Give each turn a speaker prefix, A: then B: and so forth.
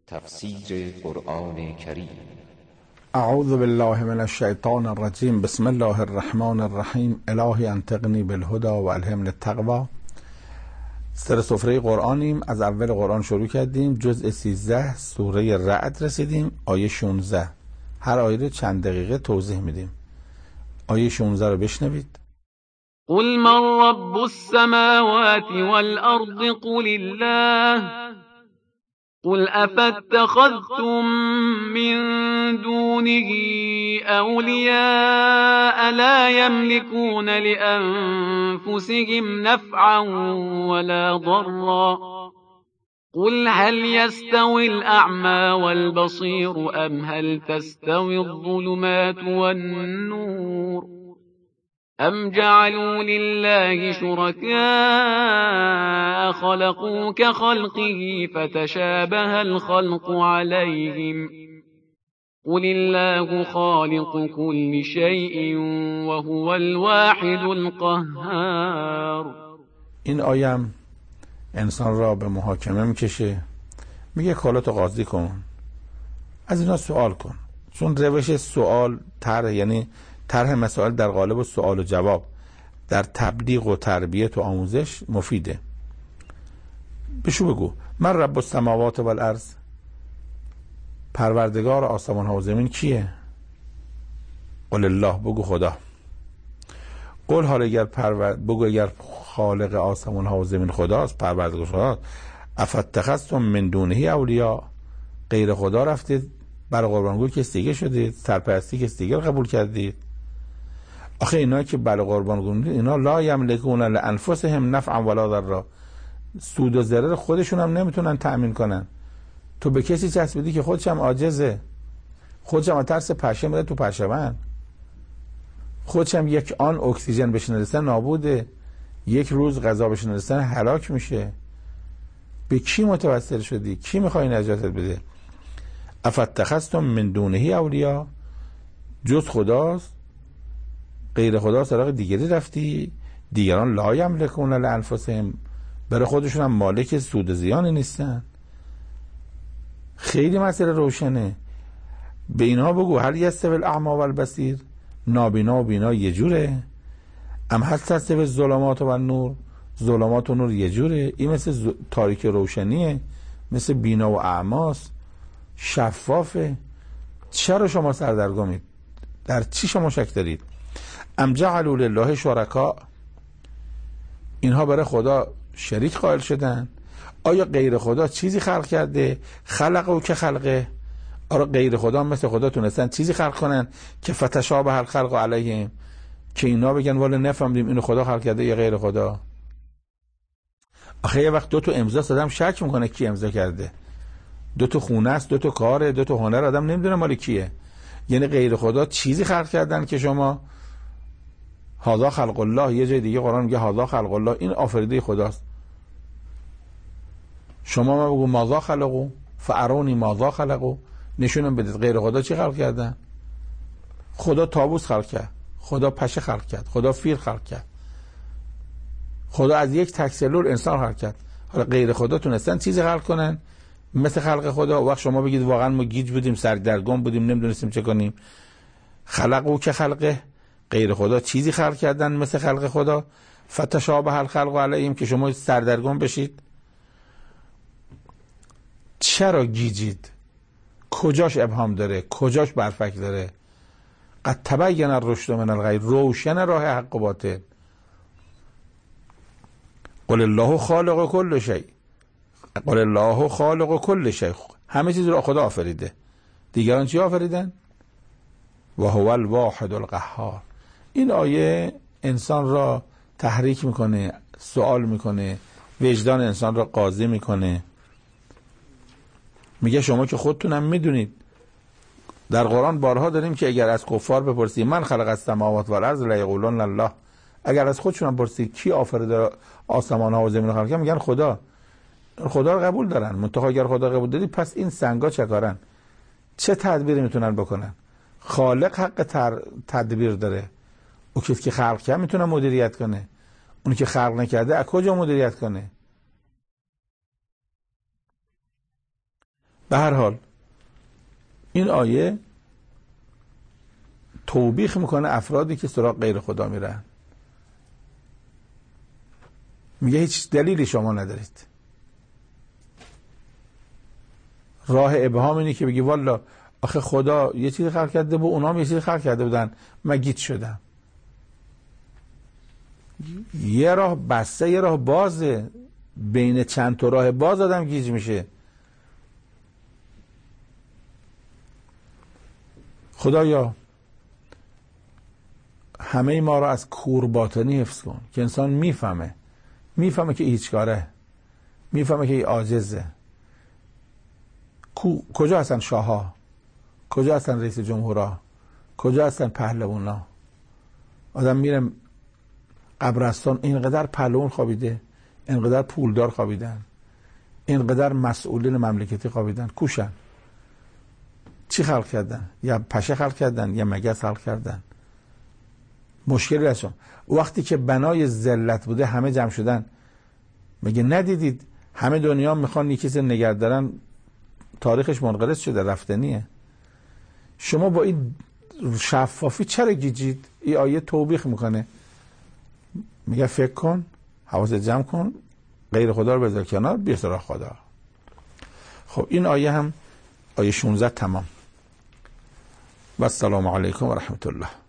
A: تفسیر قرآن کریم.
B: اعوذ بالله من الشیطان الرجیم. بسم الله الرحمن الرحیم. الهی انطقنی بالهدى و الهمنی التقوی. سر سفره قرآنیم. از اول قرآن شروع کردیم. جزء 13 سوره رعد رسیدیم. آیه 16. هر آیه رو چند دقیقه توضیح میدیم. آیه 16 رو بشنوید.
C: قل من رب السماوات والأرض قل الله قل أفاتخذتم من دونه أولياء لا يملكون لأنفسهم نفعا ولا ضرا قل هل يستوي الأعمى والبصير أم هل تستوي الظلمات والنور أم جعلوا لله شركاء خلقوا كخلقه فتشابه الخلق عليهم قل الله خالق كل شيء وهو الواحد القهار.
B: این آیم انسان را به محاکمه میکشه. میگه کالاتو قاضی کن، از اینا سوال کن، چون روش سوال یعنی طرح مسائل در قالب سوال و جواب در تبلیغ و تربیت و آموزش مفیده. بشو بگو من رب السماوات والارض، پروردگار آسمان ها و زمین کیه؟ قل الله، بگو خدا. قل حال بگو اگر خالق آسمان ها و زمین خداست، پروردگار خداست، افاتخذتم من دونه اولیا، غیر خدا رفتید برای قربانگوی کسی دیگه شدید، سرپرستی کسی دیگه قبول کردید. آخه اینا که برای قربانگوی اینا لا یملکون لانفسهم نفعا ولا ضرا، سود و ضرر خودشون هم نمیتونن تأمین کنن. تو به کسی چسبیدی که خودش هم عاجزه، خودش هم ترس پشه میره تو پشه‌بند، خودش هم یک آن اکسیژن بهش نرسه نابوده، یک روز غذا بهش نرسه هلاک میشه. به کی متوسل شدی؟ کی میخوای نجاتت بده؟ افاتخذتم من دونه اولیا، جز خداست غیر خدا سراغ دیگری رفتی. دیگران لا یملکون لانفسهم، برای خودشون هم مالک سود و زیانی نیستن. خیلی مسئله روشنه. به اینها بگو هل یستوی الاعمی والبصیر، نابینا و بینا یه جوره؟ ام هل تستوی الظلمات و النور، ظلمات و نور یه جوره؟ این مثل تاریک روشنیه، مثل بینا و اعماست، شفافه. چرا شما سردرگمید؟ در چی شما شک دارید؟ ام جعلوا لله شرکاء، اینها برای خدا شریک قائل شدن. آیا غیر خدا چیزی خلق کرده؟ خلقوا که خلقه، آیا غیر خدا مثل خدا تونستن چیزی خلق کنن که فتشابه الخلق علیهم، که اینا بگن والا نفهمیدیم اینو خدا خلق کرده یا غیر خدا؟ آخه یه وقت دو تا امضا آدم شک میکنه کی امضا کرده. دو تا خونه است، دو تا کاره، دو تا هنر، آدم نمیدونه مال کیه. یعنی غیر خدا چیزی خلق کردن که شما هذا خلق الله، یه جای دیگه قرآن میگه هذا خلق الله، این آفریده خداست. شما ما بگو ماذا خلقو فارونی ماذا خلقو، نشونم بدید غیر خدا چی خلق کردن. خدا طاووس خلق کرد، خدا پشه خلق کرد، خدا فیل خلق کرد، خدا از یک تک سلول انسان خلق کرد. حالا غیر خدا تونستن چیزی خلق کنن مثل خلق خدا؟ وقت شما بگید واقعا ما گیج بودیم، سردرگم بودیم، نمیدونستیم چه کنیم. خلقو که خلقه، غیر خدا چیزی خلق کردن مثل خلق خدا. فتشابه الخلق علیهم، که شما سردرگم بشید. چرا گیجید؟ کجاش ابهام داره؟ کجاش برفک داره؟ قد تبین الرشد من الغی، روشن راه حق و باطل. قل الله خالق کل شیء، قل الله خالق کل شیء، همه چیز رو خدا آفریده. دیگران چی آفریدن؟ و هو الواحد القهار. این آیه انسان را تحریک میکنه، سوال میکنه، وجدان انسان را قاضی میکنه. میگه شما که خودتونم میدونید، در قرآن بارها داریم که اگر از کفار بپرسید من خلق السماوات والارض لا یقولون الله، اگر از خودشون پرسید کی آفریده آسمان ها و زمین خلق کرد، میگن خدا. خدا رو قبول دارن، منتها اگر خدا قبول دادی پس این سنگا چه کارن؟ چه تدبیری میتونن بکنن؟ خالق حق تدبیر داره. او کسی که خلق کرد میتونه مدیریت کنه، اون که خلق نکرده از کجا مدیریت کنه؟ به هر حال این آیه توبیخ میکنه افرادی که سراغ غیر خدا میرن. میگه هیچ دلیلی شما ندارید. راه ابهام اینه که بگی والا آخه خدا یه چیزی خلق کرده بود، اونا هم یه چیزی خلق کرده بودن، من گیج شدم. یه راه بسته، یه راه بازه، بین چند تا راه باز آدم گیج میشه. خدایا همه ما را از کور باطنی حفظ کن که انسان میفهمه که هیچ کاره، میفهمه که عاجزه. کجا هستن شاه‌ها؟ کجا هستن رئیس جمهورها؟ کجا هستن پهلوانا؟ آدم میره قبرستان، اینقدر پهلوان خوابیده، اینقدر پولدار خوابیدن، اینقدر مسئولین مملکتی خوابیدن، کوشن. چی خلق کردن؟ یا پشه خلق کردن یا مگس خلق کردن؟ مشکلی هست. وقتی که بنای ذلت بوده همه جمع شدن، میگه ندیدید همه دنیا میخوان یکی کسی نگه دارن، تاریخش منقرض شده، رفتنیه. شما با این شفافی چرا گیجید؟ این آیه توبیخ میکنه، میگه فکر کن، حواست جمع کن، غیر خدا رو بذار کنار، بیا سراغ خدا. خب این آیه هم آیه 16 تمام. و السلام علیکم و رحمت الله.